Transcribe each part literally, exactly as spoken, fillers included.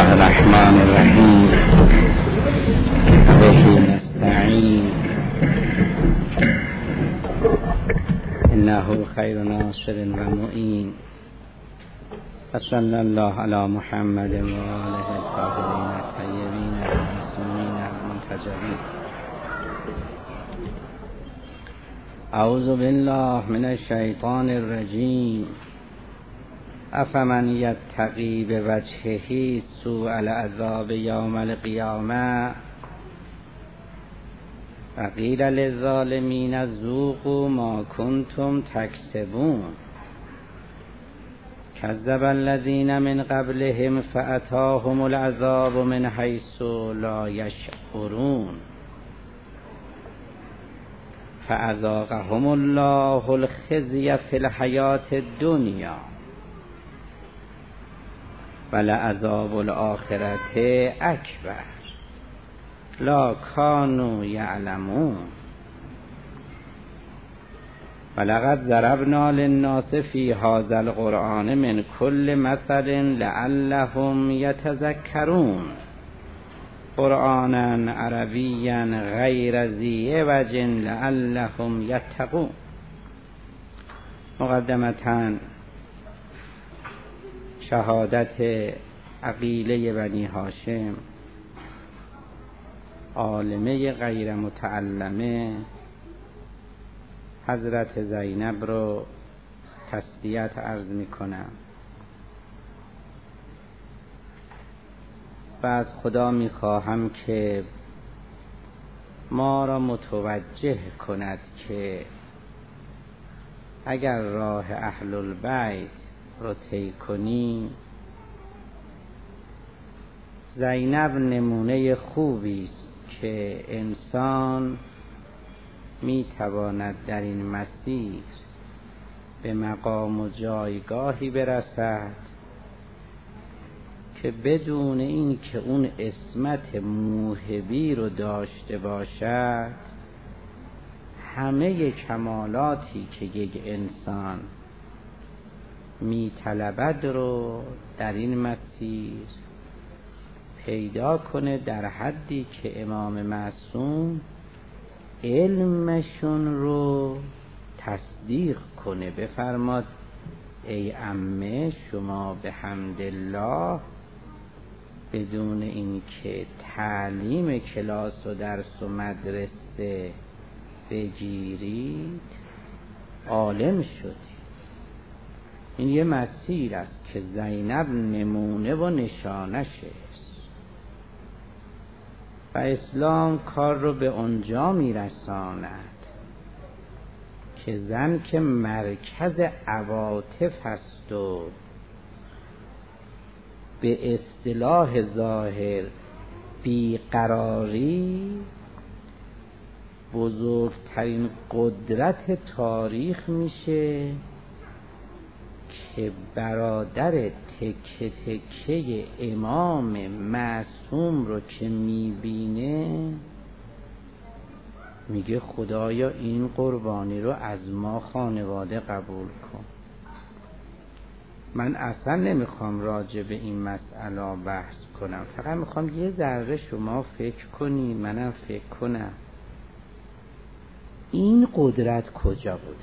الله الرحمن الرحیم به نستعین انه خیر ناصر و معین صلی الله علی محمد و آله الطاهرین الطیبین المعصومین المنتجبین. اعوذ بالله من الشیطان الرجیم. افمن یتقی بوجهه سوء العذاب یوم القیامه و قیل للظالمین ذوقوا ما کنتم تکسبون. کذب الذین من قبلهم فاتاهم العذاب من حیث لا یشعرون فاذاقهم الله الخزی فی الحیاة الدنیا ولعذاب الآخرة اکبر لا کانوا یعلمون. ولقد ضربنا للناس فی هذا القرآن من كل مثل لعلهم یتذکرون قرآنا عربیا غیر ذی عوج لعلهم یتقون. مقدمتاً شهادت عقیله بنی هاشم، عالمه غیر متعلمه حضرت زینب رو تسلیت عرض می کنم و از خدا می خواهم که ما را متوجه کند که اگر راه اهل البیت رو طی کنی، زینب نمونه خوبی است که انسان می تواند در این مسیر به مقام و جایگاهی برسد که بدون این که اون عصمت موهبی رو داشته باشد، همه کمالاتی که یک انسان می طلبد رو در این مسیر پیدا کنه، در حدی که امام معصوم علمشون رو تصدیق کنه. بفرماد ای عمه شما به حمدالله بدون این که تعلیم کلاس و درس و مدرسه بگیرید عالم شدید. این یه مسیر است که زینب نمونه و نشانشه و اسلام کار رو به اونجا میرساند که زن که مرکز عواطف است و به اصطلاح ظاهر بیقراری بزرگترین قدرت تاریخ میشه که برادر تکه تکه امام معصوم رو که میبینه میگه خدایا این قربانی رو از ما خانواده قبول کن. من اصلا نمیخوام راجع به این مسئله بحث کنم، فقط میخوام یه ذره شما فکر کنی منم فکر کنم این قدرت کجا بوده.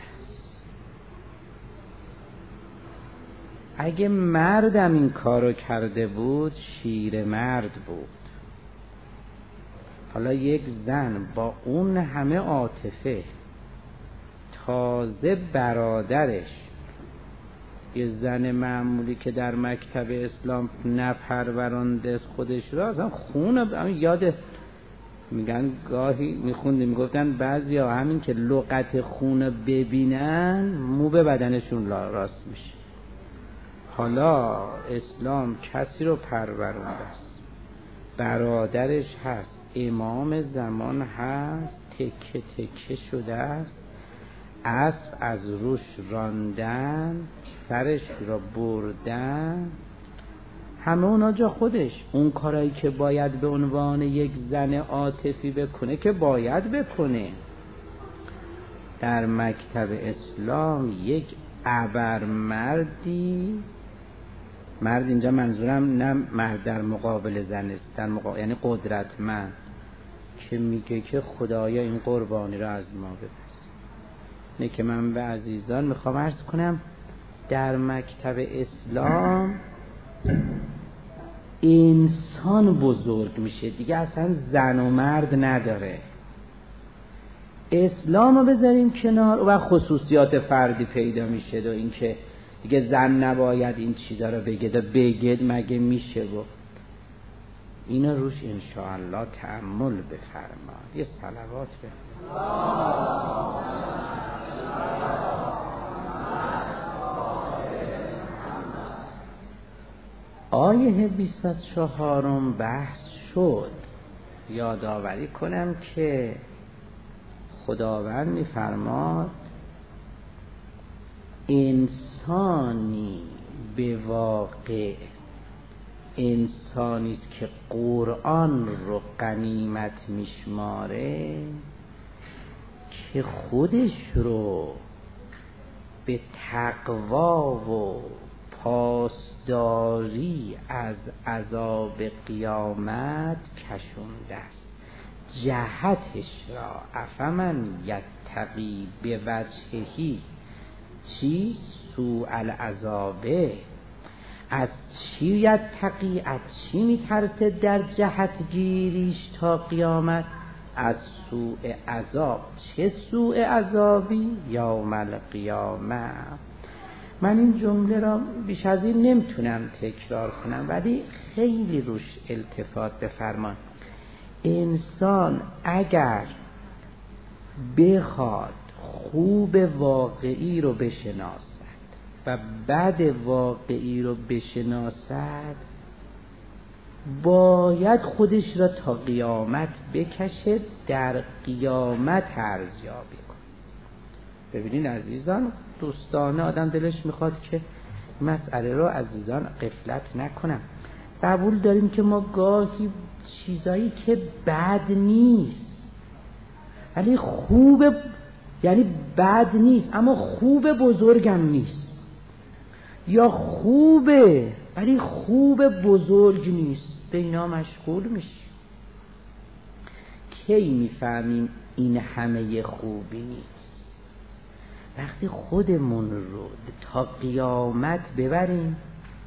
اگه مردم این کارو کرده بود شیر مرد بود. حالا یک زن با اون همه عاطفه، تازه برادرش یه زن معمولی که در مکتب اسلام نپرورانده خودش را، اصلا خون یاد میگن گاهی میخوندیم میگفتن بعضی ها همین که لغت خون ببینن مو به بدنشون راست میشه. حالا اسلام کسی رو پرورونده است، برادرش هست، امام زمان هست، تکه تکه شده است، اسب از روش راندن، سرش را بردن، همه اونا جا خودش. اون کارایی که باید به عنوان یک زن عاطفی بکنه که باید بکنه، در مکتب اسلام یک ابرمردی مرد اینجا منظورم نه مرد در مقابل زن است، در مقابل یعنی قدرتمند که میگه که خدایا این قربانی را از ما بپذیر. نه که من به عزیزان میخوام عرض کنم در مکتب اسلام انسان بزرگ میشه دیگه، اصلا زن و مرد نداره. اسلام رو بذاریم کنار و خصوصیات فردی پیدا میشه و این که دیگه زن نباید این چیزا رو بگه، بگه مگه میشه گفت. اینا روش انشاءالله تأمل بفرمایید. یه صلوات بفرمایید. آیه بیست و چهارم بحث شد. یادآوری کنم که خداوند می‌فرماد انسانی به واقع انسانی است که قرآن رو غنیمت میشماره که خودش رو به تقوا و پاسداری از عذاب قیامت کشونده است. جهتش را افمن یتقی به وجههی چی سوء العذابه، از چی یتقی، از چی میترسه در جهت گیریش تا قیامت؟ از سوء عذاب. چه سوء عذابی؟ یوم القیامه. من این جمله را بیش از این نمیتونم تکرار کنم ولی خیلی روش التفات بفرمان. انسان اگر بخواد خوب واقعی رو بشناسد و بد واقعی رو بشناسد باید خودش را تا قیامت بکشه، در قیامت ارزیابی کنه. ببینین عزیزان، دوستانه آدم دلش میخواد که مسئله رو عزیزان غفلت نکنم. قبول داریم که ما گاهی چیزایی که بد نیست ولی خوب، یعنی بد نیست اما خوب بزرگم نیست، یا خوبه ولی خوب بزرگ نیست، به اینا مشغول میشیم. کی میفهمیم این همه خوبی نیست؟ وقتی خودمون رو تا قیامت ببریم،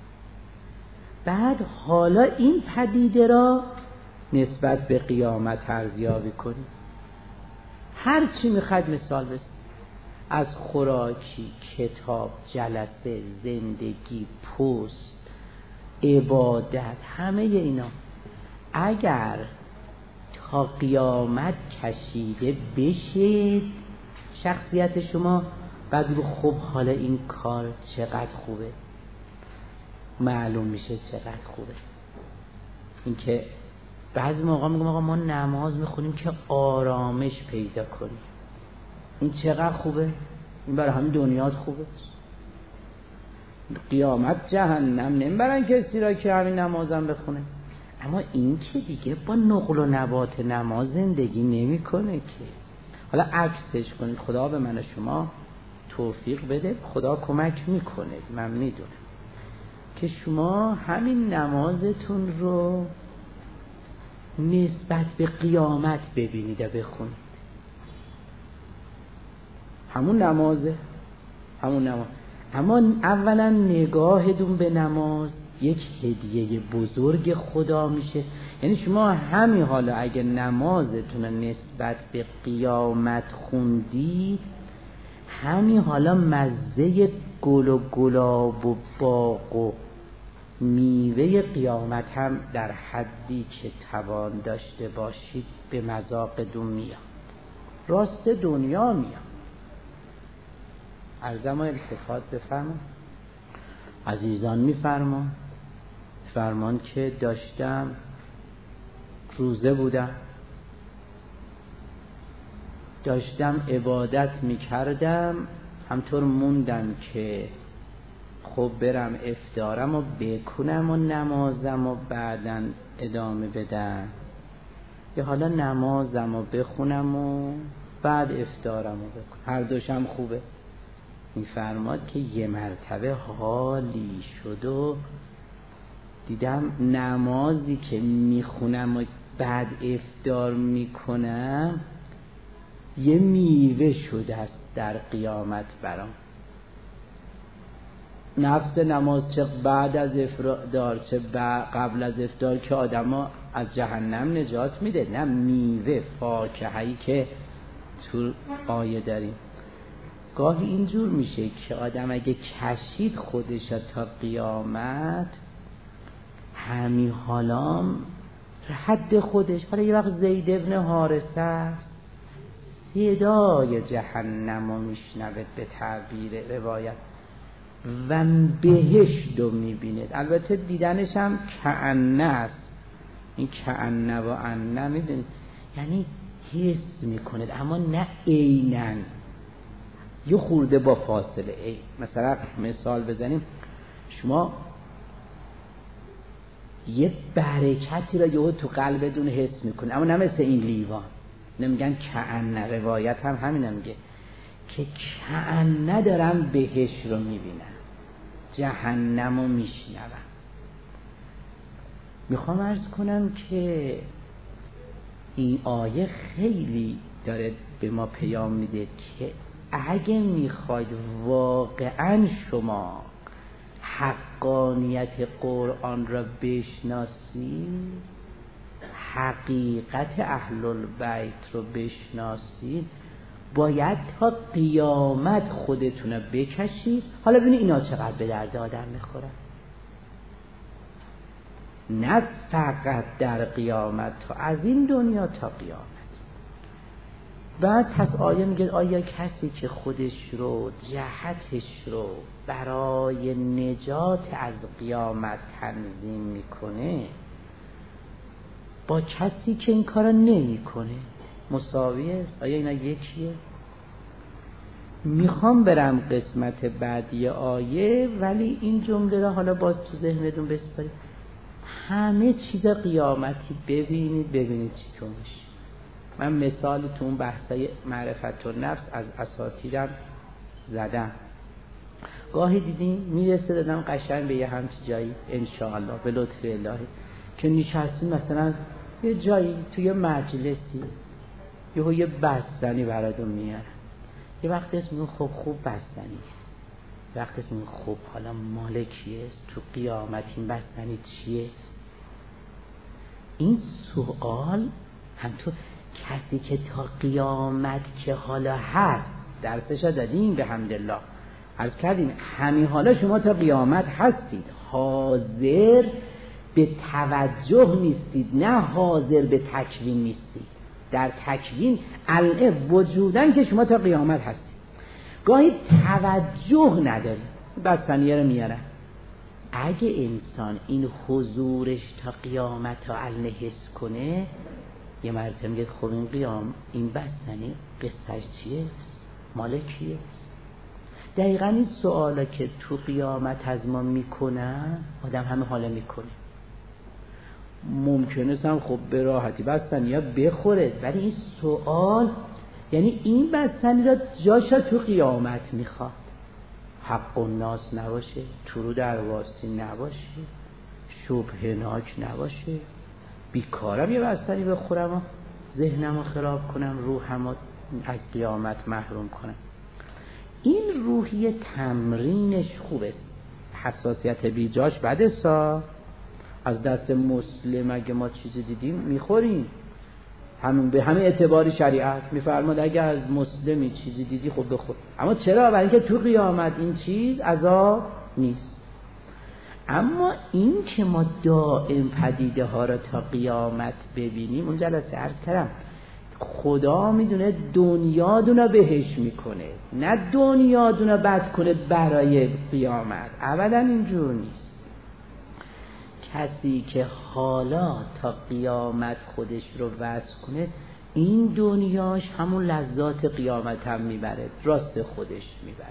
بعد حالا این پدیده را نسبت به قیامت ارزیابی کنیم. هر چی میخواد مثال بزنیم، از خوراکی، کتاب، جلسه، زندگی، پست، عبادت، همه اینا اگر تا قیامت کشیده بشه شخصیت شما، بعد بگو خب حالا این کار چقدر خوبه، معلوم میشه چقدر خوبه. این که بعضی موقع میگم آقا ما نماز میخونیم که آرامش پیدا کنیم، این چقدر خوبه، این برای همین دنیات خوبه. قیامت جهنم نمیبرن کسی را که همین نمازم بخونه. اما این که دیگه با نقل و نبات نماز زندگی نمیکنه که. حالا عکسش کنید، خدا به من و شما توفیق بده، خدا کمک میکنه، من میدونم که شما همین نمازتون رو نسبت به قیامت ببینید و بخونید. همون نمازه، همون نماز. اما اولا نگاهتون به نماز یک هدیه بزرگ خدا میشه. یعنی شما همین حالا اگه نمازتون نسبت به قیامت خوندید، همین حالا مزه گل و گلاب و باغ و میوه قیامت هم در حدی که توان داشته باشید به مذاقتون میاد، راست دنیا میاد. عرضم و التفات بفرمان. عزیزان میفرمان فرمان که داشتم روزه بودم، داشتم عبادت میکردم، همطور موندم که خب برم افطارم و بکنم و نمازم و بعداً ادامه بدم، یا حالا نمازم و بخونم و بعد افطارم و بکنم، هر دوشم خوبه. میفرماد که یه مرتبه حالی شد و دیدم نمازی که میخونم و بعد افطار میکنم یه میوه شده است در قیامت برام. نفس نماز چه بعد از افطار چه قبل از افطار که آدم‌ها از جهنم نجات میده، نه میوه فاکهه‌ای که تو آیه داریم. گاهی اینجور میشه که آدم اگه کشید خودش تا قیامت، همین حالام حد خودش، حالا یه وقت زید ابن حارثه است صدای جهنم رو میشنوه به تعبیر روایت و بهشت رو میبینه. البته دیدنش هم کأنه است، این کأنه و انه میدونید یعنی حس میکنه اما نه عیناً، یه خورده با فاصله. ای مثلا مثال بزنیم، شما یه برکتی را یهو تو قلبتون حس میکنه اما نه مثل این لیوان. نمیگن کأنه، روایت هم همین میگه که کأنه دارم بهشت رو میبینم، جهنم رو میشنوم. میخوام عرض کنم که این آیه خیلی داره به ما پیام میده که اگه میخواید واقعا شما حقانیت قرآن را بشناسی، حقیقت اهل البیت رو بشناسی، باید تا قیامت خودتون رو بکشید. حالا ببینید اینا چقدر به درد آدم میخورن، نه فقط در قیامت، تا از این دنیا تا قیامت. بعد پس آیه میگه آیا کسی که خودش رو جهتش رو برای نجات از قیامت تنظیم میکنه با کسی که این کارا نمیکنه مساویه؟ آیا اینا یکیه؟ میخوام برم قسمت بعدی آیه، ولی این جمله را حالا باز تو ذهنتون بسپارید. همه چیز قیامتی ببینید ببینید چی میشه. من مثال تو اون بحثای معرفت و نفس از اساطیرم زدم. گاهی دیدیم میرسه دادم قشنگ به یه همچی جایی انشاءالله به لطف الهی که نشستیم مثلا یه جایی توی یه مجلسی، یهو یه بستنی براتون میارن. یه وقت اسم میگن خب خوب بستنی است، وقت اسم میگن خب حالا مال کیه است، تو قیامت این بستنی چیه؟ این سوال هم تو کسی که تا قیامت که حالا هست درسشا دادیم به حمدالله، عرض کردیم همین حالا شما تا قیامت هستید، حاضر به توجه نیستید، نه حاضر به تکوین نیستید. در تکوین الان وجودن که شما تا قیامت هستید، گاهی توجه ندارید. بستنیه رو میارن. اگه انسان این حضورش تا قیامت تا الان حس کنه، یه مرتبه میگه خب این قیام این بستنی قصهش چیه؟ مال کیه؟ دقیقا این سوالا که تو قیامت از ما میکنن آدم همه حالا میکنه. ممکنه هم خب به راحتی بستنی ها بخوره، ولی این سوال یعنی این بستنی را جاشا تو قیامت میخواد، حق و ناس نباشه، طرود درواسی نباشه، شبهناک نباشه، بیکارم یه بستنی بخورم و ذهنم رو خراب کنم، روحم رو از قیامت محروم کنم. این روحیه تمرینش خوبه، حساسیت بیجاش بده سا. از دست مسلم اگه ما چیزی دیدیم میخوریم، همون به همه اعتبار شریعت میفرماد اگه از مسلمی چیزی دیدی خب بخور. اما چرا؟ برای اینکه تو قیامت این چیز عذاب نیست. اما این که ما دائم پدیده ها را تا قیامت ببینیم، اون جلسه عرض کردم خدا میدونه دنیا دونه بهش میکنه، نه دنیا دونه بد کنه برای قیامت. ابدا اینجور نیست. کسی که حالا تا قیامت خودش رو وصل کنه، این دنیاش همون لذات قیامت هم میبره، راست خودش میبره.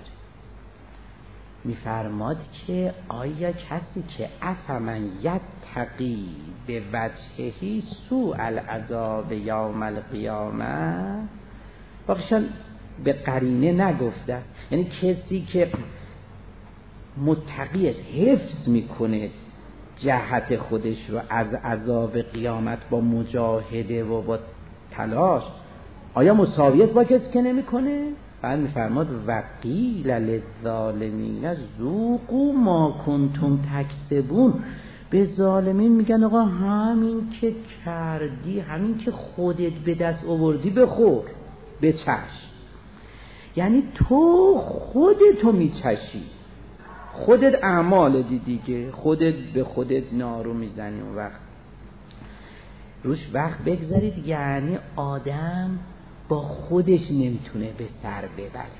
میفرماد که آیا کسی که افمن یتقی به وجههی سوء العذاب یوم القیامه، واقعا به قرینه نگفته، یعنی کسی که متقی است، حفظ میکنه جهت خودش رو از عذاب قیامت با مجاهده و با تلاش، آیا مساوی است با کسی که نمیکنه؟ بعد میفرماد وقیل للظالمین ذوقوا ما کنتم تکسبون. به ظالمین میگن آقا همین که کردی، همین که خودت به دست آوردی بخور، بچش. یعنی تو خودتو میچشی، خودت اعمال دی دیگه، خودت به خودت نارو میزنی. اون وقت روش وقت بگذارید. یعنی آدم با خودش نمیتونه به سر ببره.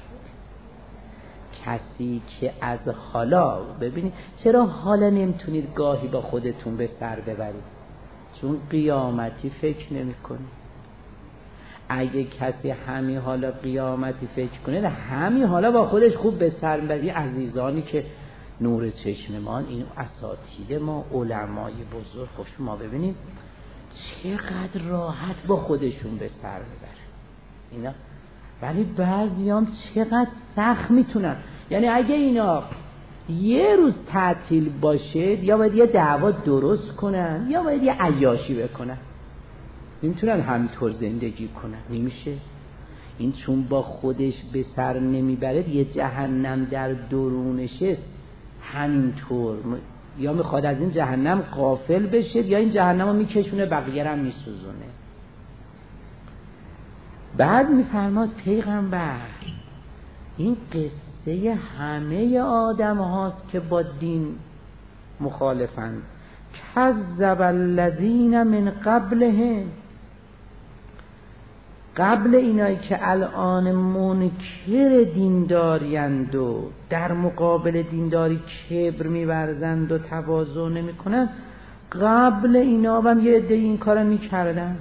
کسی که از حالا ببینید چرا حالا نمیتونید گاهی با خودتون به سر ببرید؟ چون قیامتی فکر نمی کنید. اگه کسی همین حالا قیامتی فکر کنه، همین حالا با خودش خوب به سر ببری. عزیزانی که نور چشممان، این اساتید ما، علمای بزرگ، خب شما ببینید چقدر راحت با خودشون به سر ببرن اینا. ولی بعضیام چقدر سخت میتونن. یعنی اگه اینا یه روز تعطیل باشه، یا باید یه دعوا درست کنن یا باید یه عیاشی بکنن، نمیتونن همینطور زندگی کنن. نمیشه. این چون با خودش به سر نمیبره، یه جهنم در درونشه. همینطور یا میخواد از این جهنم غافل بشه، یا این جهنم رو میکشونه بقیه رو هم میسوزونه. بعد میفرماد پیغمبر این قصه همه آدم هاست که با دین مخالفند. کذب الذین من قبلهم، قبل اینایی که الان منکر دینداریند و در مقابل دینداری کبر می‌ورزند و تواضع نمی‌کنند، قبل اینا هم یه عده این کارو می‌کردن.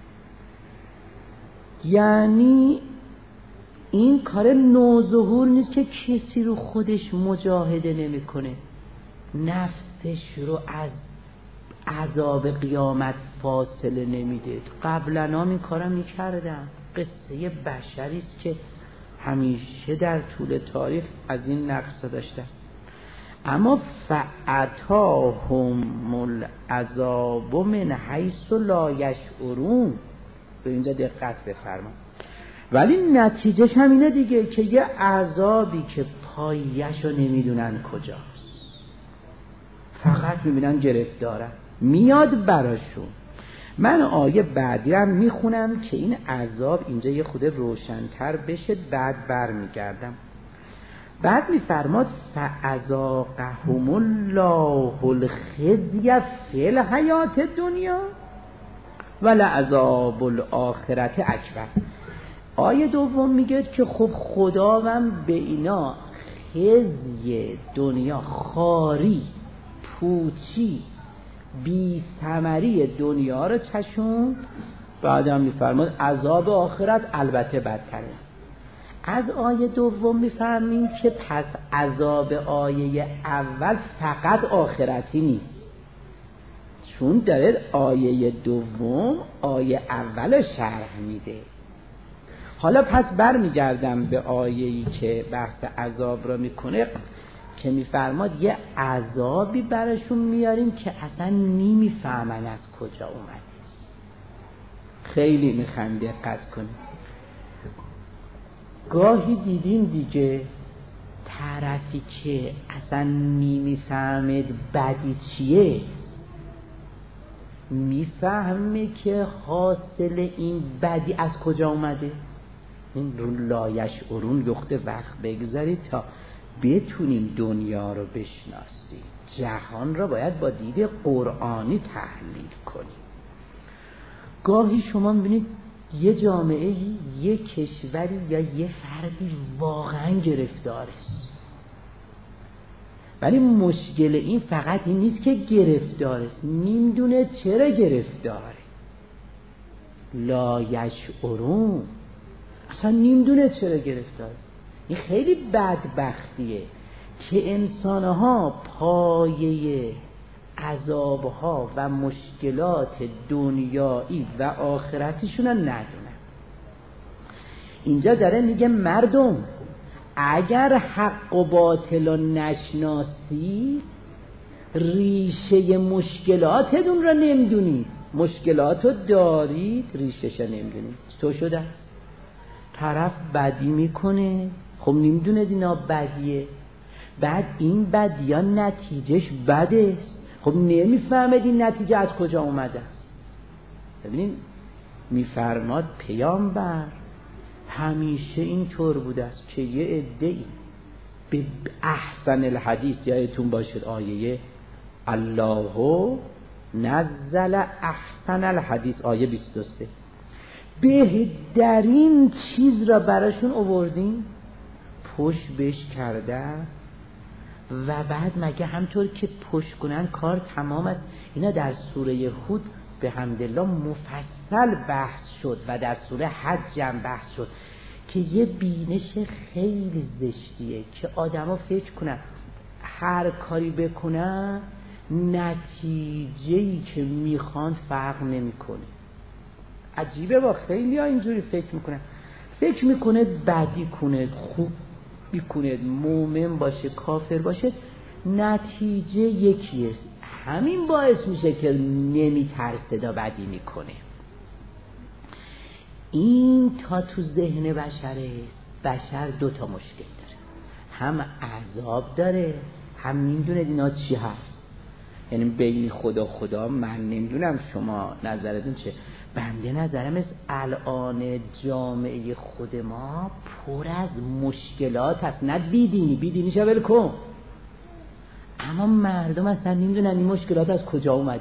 یعنی این کار نوظهور نیست که کسی رو خودش مجاهده نمی‌کنه، نفسش رو از عذاب قیامت فاصله نمیده. قبلا هم این کارم میکردن. قصه بشری است که همیشه در طول تاریخ از این نقص داشته. اما فأتاهم العذاب من حیث لا یشعرون. به اینجا دقت بفرما. ولی نتیجهش هم اینه دیگه که یه عذابی که پایه‌شو نمیدونن کجاست، فقط میبینن گرفتارن، میاد براشون. من آیه بعدی هم میخونم که این عذاب اینجا یه خود روشن‌تر بشه، بعد برمیگردم. بعد میفرماد فَأَذَاقَهُمُ اللَّهُ الْخِزْيَ فِي الْحَیَاةِ الدُّنْیَا وَلَعَذَابُ الْآخِرَةِ اکبر. آیه دوم میگه که خب خداوند به اینا خزی دنیا، خاری، پوچی، بی ثمری دنیا رو چشون. بعد هم میفرماد عذاب آخرت البته بدتره. از آیه دوم میفهمیم که پس عذاب آیه اول فقط آخرتی نیست، چون داره آیه دوم آیه اول شرح میده. حالا پس برمیگردم به آیه‌ای که بحث عذاب را میکنه، که میفرماد یه عذابی براشون میاریم که اصلا نمیفهمن از کجا اومده. خیلی میخوام دقت کنیم. گاهی دیدیم دیگه طرفی که اصلا نمیفهمه بدی چیه، میفهمه که حاصل این بدی از کجا اومده. این رو لایشعرون یخته وقت بگذارید تا بتونیم دنیا رو بشناسیم. جهان رو باید با دید قرآنی تحلیل کنیم. گاهی شما میبینید یه جامعه، یه کشوری یا یه فردی واقعا گرفتاره، ولی مشکل این فقط این نیست که گرفتاره، نمیدونه چرا گرفتاره. لا یشعرون، اصلا نمیدونه چرا گرفتاره. این خیلی بدبختیه که انسانها پایه عذابها و مشکلات دنیایی و آخرتیشون رو ندونن. اینجا داره میگه مردم اگر حق و باطل رو نشناسید، ریشه مشکلاتتون رو نمیدونید، مشکلاتو دارید ریشه‌ش رو نمیدونید. تو شده است طرف بدی میکنه، خب نمیدونه اینا بدیه، بعد این بدی ها نتیجهش بده است، خب نمیفهمد این نتیجه از کجا اومده است. ببینید میفرماد پیامبر همیشه این طور بوده است که یه عده‌ای به احسن الحدیث، یادتون باشد آیه الله نزل احسن الحدیث آیه بیست و سه، بهترین چیز را براشون آوردیم، پشت بش کرده و بعد مگه همطور که پشت کنن کار تمام است. اینا در سوره هود به حمدالله مفصل بحث شد و در سوره حج هم بحث شد که یه بینش خیلی زشتیه که آدما فکر کنن هر کاری بکنن نتیجه‌ای که میخوان فرق نمیکنه. عجیبه، با خیلی ها اینجوری فکر میکنن، فکر میکنه بدی کنه خوب بیکنه، مومن باشه کافر باشه نتیجه یکیه، همین باعث میشه که نمیترسه دا بدی میکنه. این تا تو ذهن بشره، بشر دوتا مشکل داره، هم عذاب داره هم میدونه اینا چی هست. یعنی بین خدا خدا من نمیدونم شما نظرتون چه، بنده نظرم از الان جامعه خود ما پر از مشکلات هست، نه بیدینی بیدینی شو بلکن، اما مردم اصلا نمیدونن این مشکلات از کجا اومده،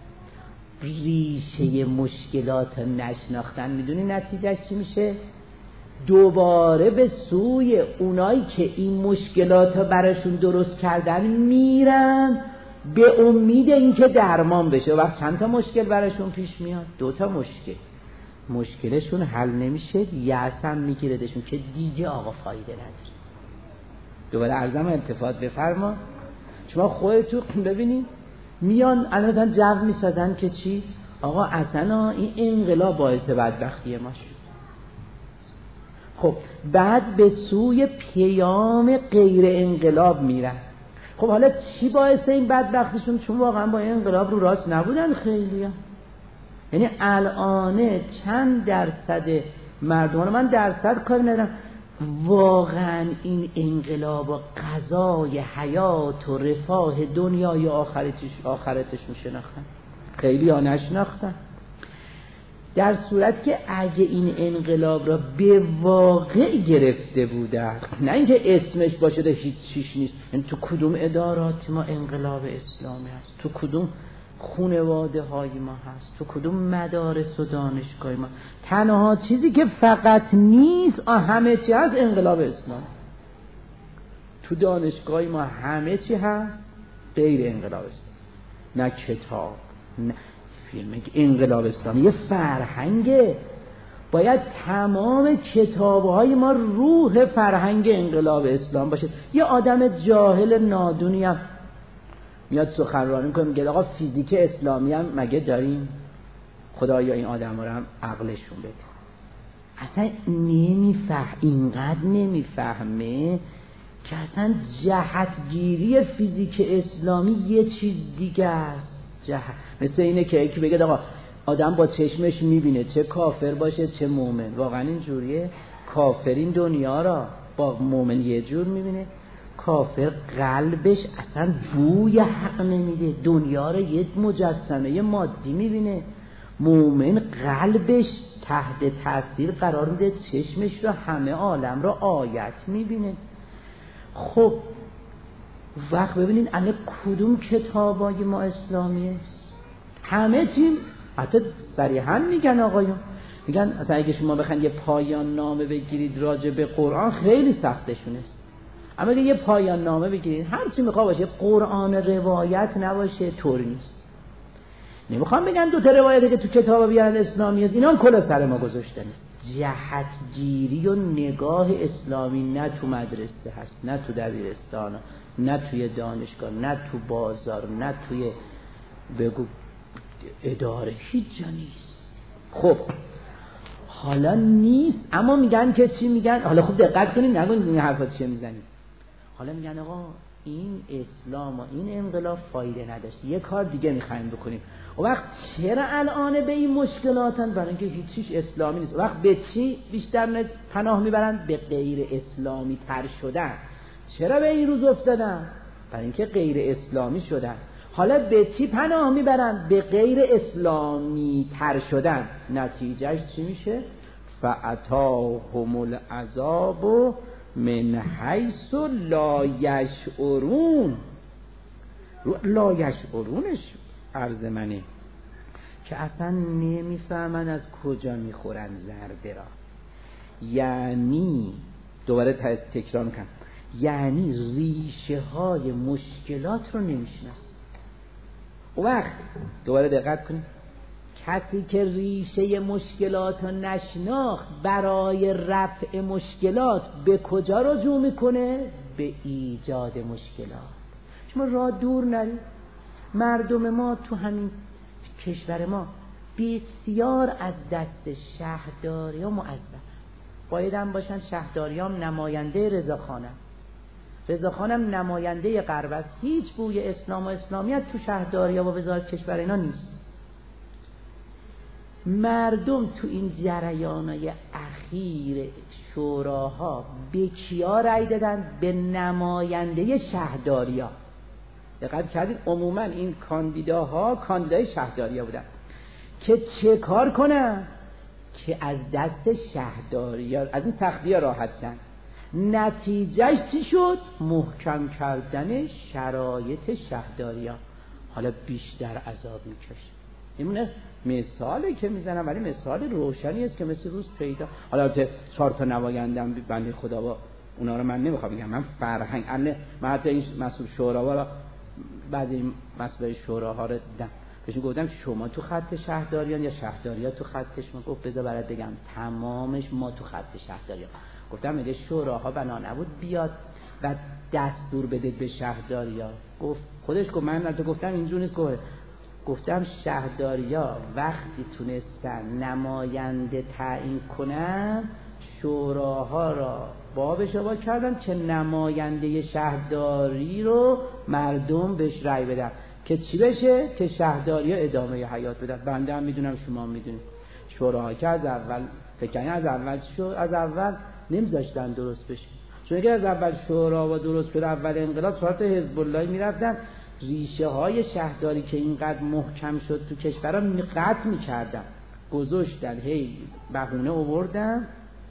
ریشه مشکلات نشناختن. میدونی نتیجه چی میشه؟ دوباره به سوی اونایی که این مشکلات ها براشون درست کردن میرن به امید اینکه درمان بشه. وقت چند تا مشکل براشون پیش میاد؟ دو تا مشکل، مشکلشون حل نمیشه یأس هم میگیردشون که دیگه آقا فایده نداره. دوباره عرضم التفات بفرما، شما خودتون ببینید میان الان جو میسازن که چی؟ آقا اصلا این انقلاب باعث بدبختی ما شد. خب بعد به سوی پیام غیر انقلاب میرن. خب حالا چی باعث این بدبختیشون؟ چون واقعا با این انقلاب رو راست نبودن خیلی ها. یعنی الان چند درصد مردمان، من درصد کاری ندارم، واقعا این انقلاب و قضای حیات و رفاه دنیای آخرتش آخرتشون شناختن؟ خیلی ها نشناختن. در صورتی که اگه این انقلاب را به واقع گرفته بوده، نه اینکه اسمش باشه ده هیچ چیش نیست، یعنی تو کدوم ادارات ما انقلاب اسلامی هست، تو کدوم خانواده های ما هست، تو کدوم مدارس و دانشگاه ما، تنها چیزی که فقط نیست همه چی هست انقلاب اسلام. تو دانشگاه ما همه چی هست غیر انقلاب اسلام، نه کتاب نه فیلم. انقلاب اسلامی یه فرهنگه، باید تمام کتاب‌های ما روح فرهنگ انقلاب اسلام باشه. یه آدم جاهل نادونی هم میاد سخنرانی کنه میگه آقا فیزیک اسلامی هم مگه داریم؟ خدایا این آدم‌ها رو هم عقلشون بده. اصلا نمیفهم، اینقدر نمیفهمه که اصلا جهتگیری فیزیک اسلامی یه چیز دیگه است. جه... مثل اینه که یکی بگه آقا آدم با چشمش میبینه، چه کافر باشه چه مومن. واقعا این جوریه؟ کافرین دنیا را با مومن یه جور میبینه، کافر قلبش اصلا بوی حق نمیده، دنیا را یه مجسمه یه مادی میبینه. مومن قلبش تحت تاثیر قرار میده، چشمش را همه عالم را آیت میبینه. خب وقت ببینید الان کدوم کتابای ما اسلامی است؟ همه چی حتی صریحا میگن آقایون، میگن اصلا اگه شما بخواید یه پایان نامه بگیرید راجع به قرآن خیلی سختشون است، اما اگه یه پایان نامه بگیرید هر چی میخواد باشه قرآن روایت نباشه طوری نیست. نمیخوام بگن دو تا روایتی که تو کتابا بیان اسلامی است اینا هم کلا سر ما گذاشتن است. جهتگیری و نگاه اسلامی نه تو مدرسه هست، نه تو دبیرستان، نه توی دانشگاه، نه تو بازار، نه توی بگو اداره، هیچ جا نیست. خب حالا نیست، اما میگن که چی میگن؟ حالا خوب دقت کنید نگید این حرفا چیه میزنید. حالا میگن آقا این اسلام و این انقلاب فایده نداشت، یه کار دیگه میخوایم بکنیم. و وقت چرا الان به این مشکلاتن؟ برای اینکه هیچیش اسلامی نیست. وقت به چی بیشتر پناه میبرن؟ به غیر اسلامی تر شدن. چرا به این روز افتادن؟ برای اینکه غیر اسلامی شدن. حالا به چی پناه میبرن؟ به غیر اسلامی تر شدن. نتیجهش چی میشه؟ فَأَتَاهُمُ الْعَذَابُ مِنْ حَیْثُ لَا یَشْعُرُونَ. لا یشعرونش عرض منه که اصلا نمیفهمن از کجا میخورن ضربه را. یعنی دوباره تکرار میکنم، یعنی ریشه های مشکلات رو نمیشناسن. اون وقت دوباره دقت کنید، کسی که ریشه مشکلات رو نشناخت برای رفع مشکلات به کجا رجوع میکنه؟ به ایجاد مشکلات. شما راه دور نرید، مردم ما تو همین کشور ما بسیار از دست شهرداری ها معذب. باید هم باشن شهرداری هم نماینده رضاخانه، رضاخانم نماینده غرب است. هیچ بوی اسلام و اسلامیت تو شهرداری ها و وزارت کشور اینا نیست. مردم تو این جریانای اخیر شوراها به کیا رأی دادن؟ به نماینده شهرداری ها. دقت کردید عموما این کاندیداها کاندیدای شهرداری ها بودن که چه کار کنن؟ که از دست شهرداری ها، از این تختی ها راحت شن. نتیجهش چی شد؟ محکم کردن شرایط شهرداری ها. حالا بیشتر عذاب میکشه. این مثالی که میزنم ولی مثال روشنی است که مثل روز پیدا. حالا که چهار تا نمایندم بنده خدا با اونا رو من نمیخوام بگم، من فرهنگ انه من حتی این مسئول شورا و بعضی مسئول شوراها رو دیدم بهشون گفتم شما تو خط شهرداریان یا شهرداریا تو خطش؟ من گفت بذار برات بگم تمامش ما تو خط شهرداریا. گفتم اگه شوراها بنا نبود بیاد و دستور بده به شهرداریا. گفت خودش گفت من البته گفتم اینجوری نیست. گفت گفتم شهرداریا وقتی تونستن نماینده تعیین کنن شوراها را بابش با کردن که نماینده شهرداری رو مردم بهش رأی بدن که چی بشه؟ که شهرداریا ادامه حیات بدن. بنده هم میدونم شما هم میدونید شوراها که از اول فکرین از اول شو از اول نمیذاشتن درست بشه، چون اگر از اول شورا و درست شد اول انقلاب چهار تا حزب الله میرفتن ریشه های شهرداری که اینقدر محکم شد تو کشورها قطع میکردن، گذاشتن هی بهونه آوردن.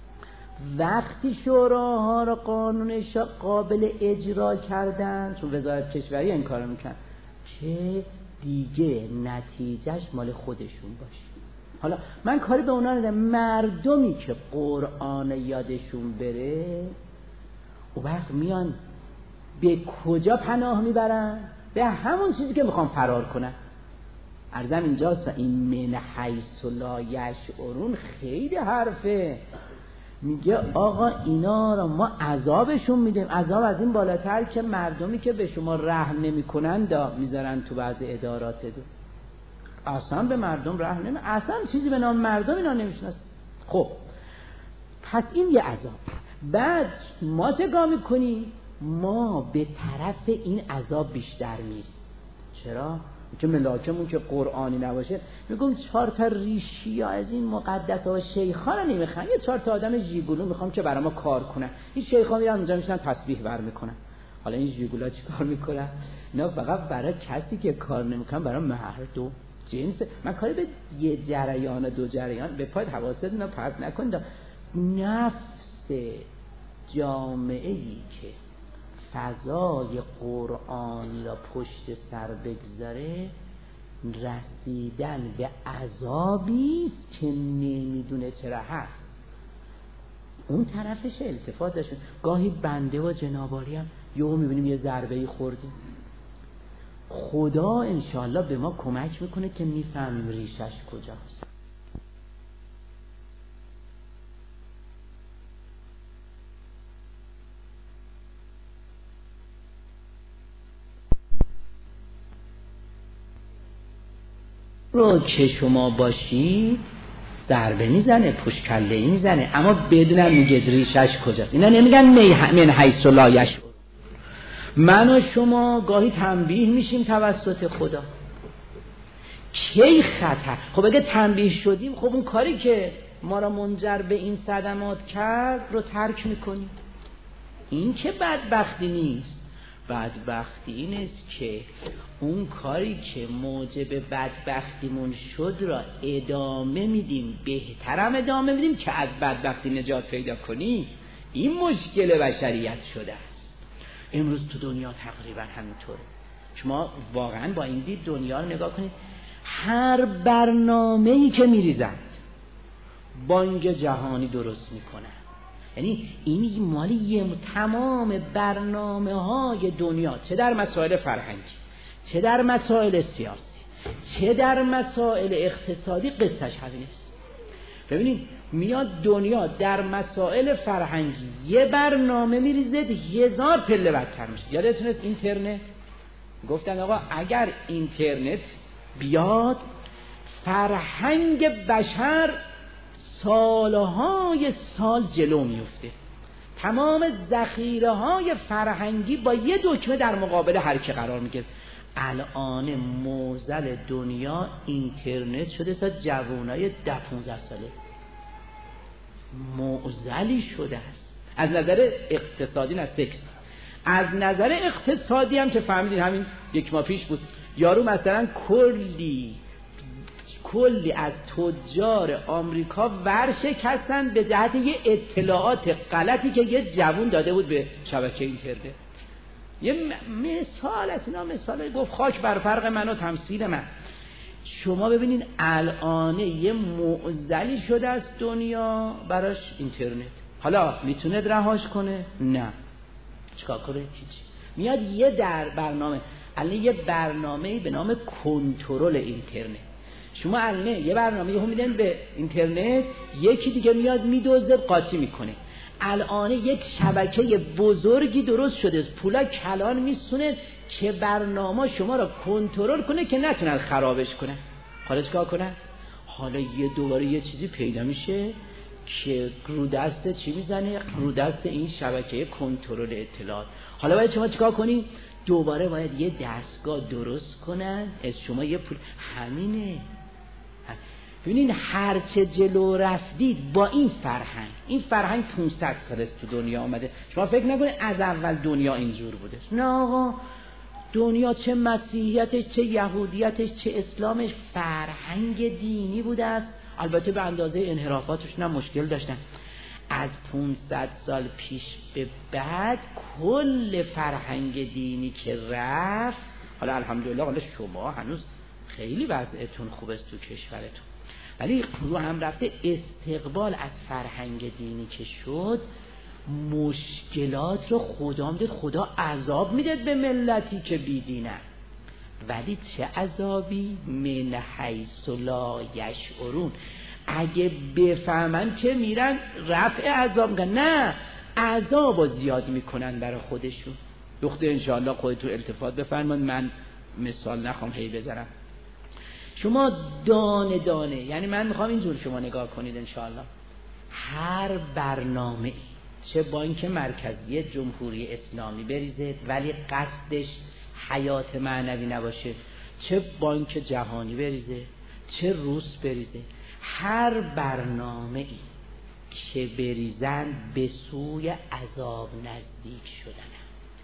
وقتی شوراها را قانونش قابل اجرا کردن، چون وزارت کشوری این کارو میکرد، که دیگه نتیجهش مال خودشون باشه. حالا من کاری به اونا ندارم، مردمی که قرآن یادشون بره و وقت میان به کجا پناه میبرن؟ به همون چیزی که میخوام فرار کنن. عرضم اینجاست این من حیث لا یشعرون خیلی حرفه. میگه آقا اینا رو ما عذابشون میدیم، عذاب از این بالاتر که مردمی که به شما رحم نمی کنن دا میذارن تو بعض ادارات دو. اصلا به مردم رحم نمی، اصلا چیزی به نام مردم اینا نمیشناسن. خب پس این یه عذاب. بعد ما چه گاه میکنیم؟ ما به طرف این عذاب بیشتر میریم. چرا؟ که ملاکمون که قرآنی نباشه میگم چهار تا ریشی ها از این مقدس ها و شیخان رو نمیخوام، یه چهار تا آدم ژیگولو میخوام که برای ما کار کنن. این شیخان میرن اونجا میشنن تسبیح بر میکنن. حالا این ژیگولا چی کار میکنن؟ اینا فقط برای کسی که کار نمیکنن، برای مرد و جنس. من کاری به یه جریان دو جریان به پای حواستون رو پرت نکنید. نفس جامعه ای که فضای قرآنی را پشت سر بگذاره رسیدن به عذابی است که نمیدونه چرا هست. اون طرفش التفات داشتن. گاهی بنده و جنابالی هم یهو میبینیم یه ضربه‌ای خوردیم. خدا انشالله به ما کمک میکنه که میفهمیم ریشش کجاست. رو که شما باشی ضربه میزنه، پشت کله میزنه، اما بدونم میگه ریشش کجاست. اینا نمیگن من حیث لا یشعرون. من و شما گاهی تنبیه میشیم توسط خدا. کی خطر؟ خب اگه تنبیه شدیم، خب اون کاری که ما را منجر به این صدمات کرد رو ترک میکنیم. این که بدبختی نیست. بدبختی این است که اون کاری که موجب بدبختیمون شد را ادامه میدیم، بهترم ادامه میدیم که از بدبختی نجات پیدا کنیم. این مشکل بشریت شده است. امروز تو دنیا تقریبا همینطوره. شما واقعا با این دید دنیا رو نگاه کنید. هر برنامه‌ای که میریزند بانک جهانی درست میکنن. یعنی این مالی تمام برنامه های دنیا، چه در مسائل فرهنگی، چه در مسائل سیاسی، چه در مسائل اقتصادی، قصهش همین است. ببینید میاد دنیا در مسائل فرهنگی یه برنامه میریزه، هزار پله بدتر میشه. یادتونه است اینترنت گفتن آقا اگر اینترنت بیاد فرهنگ بشر سالهای سال جلو میفته. تمام ذخیره های فرهنگی با یه دکمه در مقابل هر کی قرار میگیره. الان معضل دنیا اینترنت شده تا جوانای ده پونزده ساله معضلی شده است. از نظر اقتصادی نه سکس، از نظر اقتصادی هم که فهمیدین همین یک ماه پیش بود، یارو مثلا کلی کلی از تجار آمریکا ورشکستن به جهت یه اطلاعات غلطی که یه جوون داده بود به شبکه اینترنت. یه مثال از اینا، مثال گفت خاک بر فرق من و تمثیل من. شما ببینین الان یه معضلی شده از دنیا براش اینترنت. حالا میتونه رهاش کنه؟ نه. چیکار کنه؟ هیچ. میاد یه در برنامه، الان یه برنامه‌ای به نام کنترل اینترنت. شما الان یه برنامه هم میدن به اینترنت، یکی دیگه میاد میدزده قاطی میکنه. الان یک شبکه بزرگی درست شده، پولا کلان میسونه که برنامه شما را کنترل کنه که نتونن خرابش کنن. حالا چیکار کنن؟ حالا یه دوباره یه چیزی پیدا میشه که رو دست چی میزنه؟ رو دست این شبکه کنترل اطلاعات. حالا باید شما چیکار کنی؟ دوباره باید یه دستگاه درست کنن از شما یه پول. همینه. ببینید هرچه جلو رفتید با این فرهنگ، این فرهنگ پانصد سال است تو دنیا آمده. شما فکر نکنید از اول دنیا اینجور بوده. نه آقا، دنیا چه مسیحیتش، چه یهودیتش، چه اسلامش فرهنگ دینی بوده است. البته به اندازه انحرافاتش نه مشکل داشتن. از پانصد سال پیش به بعد کل فرهنگ دینی که رفت، حالا الحمدلله حالا شما هنوز خیلی وضعتون خوب است تو کشورتون، ولی رو هم رفته استقبال از فرهنگ دینی که شد، مشکلات رو خدا میداد. خدا عذاب میداد به ملتی که بیدینن، ولی چه عذابی؟ من حیث لا یشعرون. اگه بفهمن که میرن رفع عذاب میگن، نه عذاب رو زیاد میکنن برای خودشون. دختر انشاءالله خودتون التفات بفرمایید، من مثال نخوام هی بذارم. شما دانه دانه، یعنی من میخوام اینجور شما نگاه کنید انشاءالله. هر برنامه، چه بانک مرکزی جمهوری اسلامی بریزید ولی قصدش حیات معنوی نباشه، چه بانک جهانی بریزه، چه روس بریزه، هر برنامه ای که بریزن به سوی عذاب نزدیک شدن.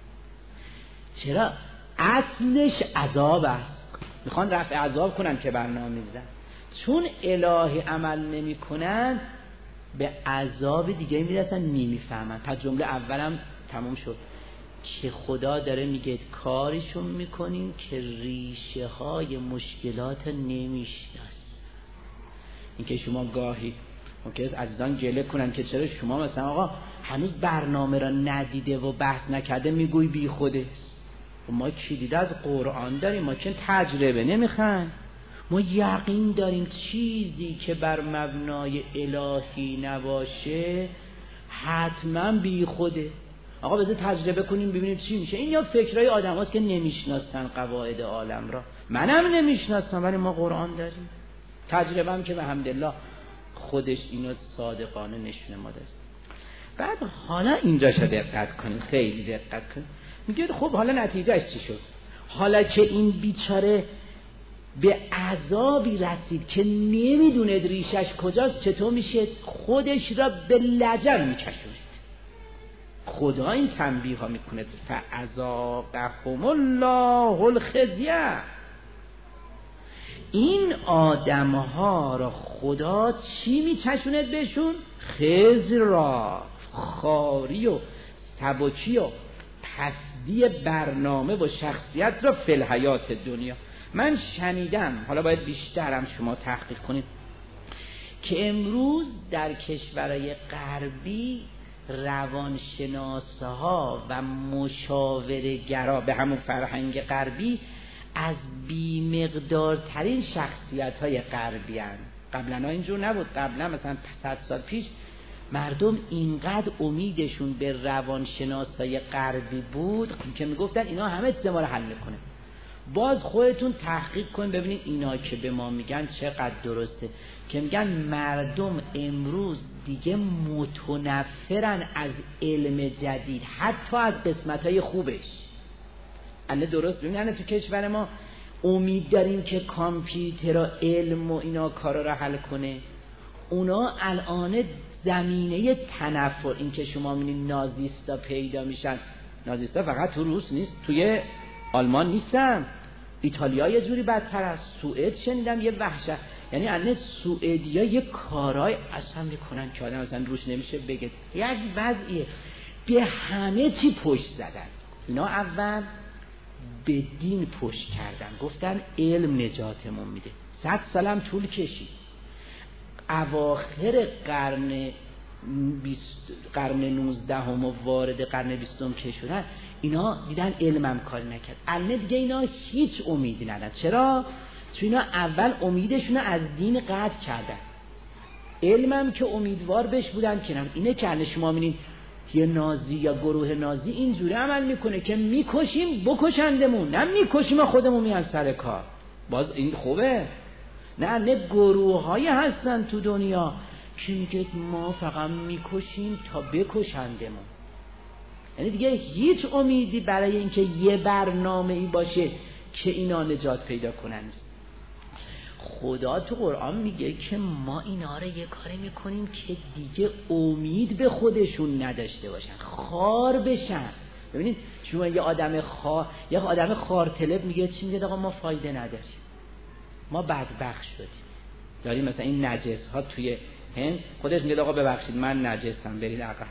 چرا؟ اصلش عذاب است. میخوان رفع عذاب کنن که برنامه میریزن. چون الهی عمل نمی کنن به عذاب دیگه میرسن، نمیفهمن. پس جمله اولم تموم شد که خدا داره میگه کاریشون میکنین که ریشه های مشکلات نمیشناس. این که شما گاهی ممکن است عزیزان گله کنن که چرا شما مثلا آقا هنوز برنامه را ندیده و بحث نکرده میگوی بی خوده است. ما کی دیده از قرآن داریم، ما چون تجربه نمیخوایم، ما یقین داریم چیزی که بر مبنای الهی نباشه حتما بی خوده. آقا بذار تجربه کنیم ببینیم چی میشه. این یا فکرای آدم هاست که نمیشناسن قواعد عالم را. منم نمیشناسم ولی ما قرآن داریم. تجربه هم که به حمدالله خودش اینو صادقانه نشونه ما دست. بعد حالا اینجا شو دقت کنیم، خیلی دقت کنیم. میگه خب حالا نتیجهش چی شد؟ حالا که این بیچاره به عذابی رسید که نمیدونه ریشش کجاست، چطور میشه خودش را به لجن میکشونه؟ خدا این تنبیه ها میکنه فَأَذَاقَهُمُ اللَّهُ الْخِزْیَ. این آدم ها را خدا چی میچشوند بهشون؟ خزی را، خاری و سبکی و پستی برنامه و شخصیت را فی الحیات دنیا. من شنیدم، حالا باید بیشترم شما تحقیق کنید، که امروز در کشورهای غربی روانشناسها و مشاوره‌گرا به همون فرهنگ غربی از بی‌مقدارترین شخصیت‌های غربی هستند. قبلا اینجور نبود. قبلا مثلا صد سال پیش مردم اینقدر امیدشون به روانشناسای غربی بود که میگفتن اینا همه چیز ما رو حل میکنه. باز خودتون تحقیق کن ببینید اینا که به ما میگن چقدر درسته، که میگن مردم امروز دیگه متنفرن از علم جدید، حتی از قسمت‌های خوبش. الان درست ببینید تو کشور ما امید داریم که کامپیوتر و علم و اینا کارا رو حل کنه. اونا الان زمینه تنفر، این که شما می‌بینید نازیستا پیدا میشن، نازیستا فقط تو روس نیست، توی آلمان نیستن، ایتالیا یه جوری بدتر است، سوئد شنیدم یه وحشت، یعنی الان سوئدیا یه کارهای اصلا میکنن که آدم اصلا روش نمیشه بگه. یک وضعیه به همه چی پشت زدن. اینا اول به دین پشت کردن، گفتن علم نجاتمون میده. صد سالم طول کشید. اواخر قرن بیست قرن نوزدهم و وارد قرن بیستم که شدن، اینا دیدن علمم کار نکرد. الان دیگه اینا هیچ امیدی ندارن. چرا؟ چون اینا اول امیدشون از دین قطع کردن. علمم که امیدوار بهش بودن که اینه که الان شما میبینید یه نازی یا گروه نازی اینجوری عمل میکنه که میکشیم بکشندمون، نه میکشیم خودمون میان سر کار. باز این خوبه؟ نه نه گروه های هستن تو دنیا که میگه ما فقط میکشیم تا بکشندمون. یعنی دیگه هیچ امیدی برای اینکه یه برنامه ای باشه که اینا نجات پیدا کنن نیست. خدا تو قرآن میگه که ما اینا رو یه کاری میکنیم که دیگه امید به خودشون نداشته باشن، خار بشن. ببینید شما یه آدم خار یه آدم خارطلب میگه چی میگه؟ آقا ما فایده نداریم، ما بدبخت شدیم. داریم مثلا این نجس ها توی هند، خودش میگه آقا ببخشید من نجسم برید عقب.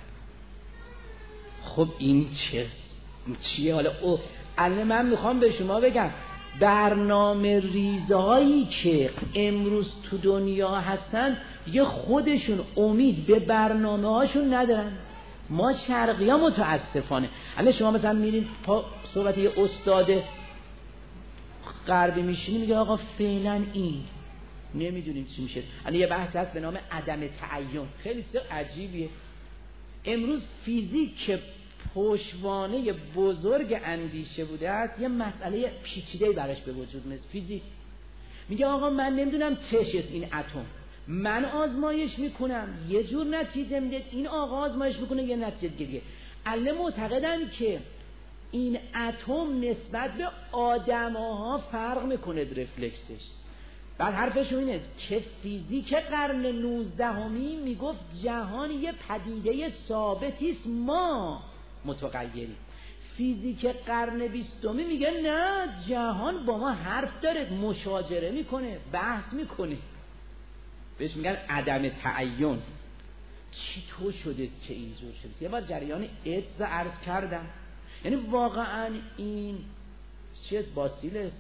خب این چه چیه حالا؟ او الان من میخوام به شما بگم برنامه ریزهایی که امروز تو دنیا هستن دیگه خودشون امید به برنامه هاشون ندارن. ما شرقی ها متاسفانه الان شما مثلا میرین پا صحبت یه استاد غربی میشینی میگه آقا فعلا این نمیدونیم چی میشه. الان یه بحث هست به نام عدم تعین، خیلی عجیبیه. امروز فیزیک که پشتوانه بزرگ اندیشه بوده است، یه مسئله پیچیده‌ای براش به وجود میاد. فیزیک میگه آقا من نمیدونم چشست این اتم، من آزمایش میکنم یه جور نتیجه میده، این آقا آزمایش میکنه یه نتیجه دیگه. الان معتقدن که این اتم نسبت به آدم‌ها فرق میکنه رفلکسش. بعد حرفشون اینه که فیزیک قرن نوزدهمی میگفت جهان یه پدیده ثابتی است، ما متغیری. فیزیک قرن بیستمی میگه نه، جهان با ما حرف داره، مشاجره میکنه، بحث میکنه. بهش میگن عدم تعین. چی تو شده چه اینجور شده؟ یه بار جریان ایدز عرض کردم، یعنی واقعا این چیه؟ باسیلس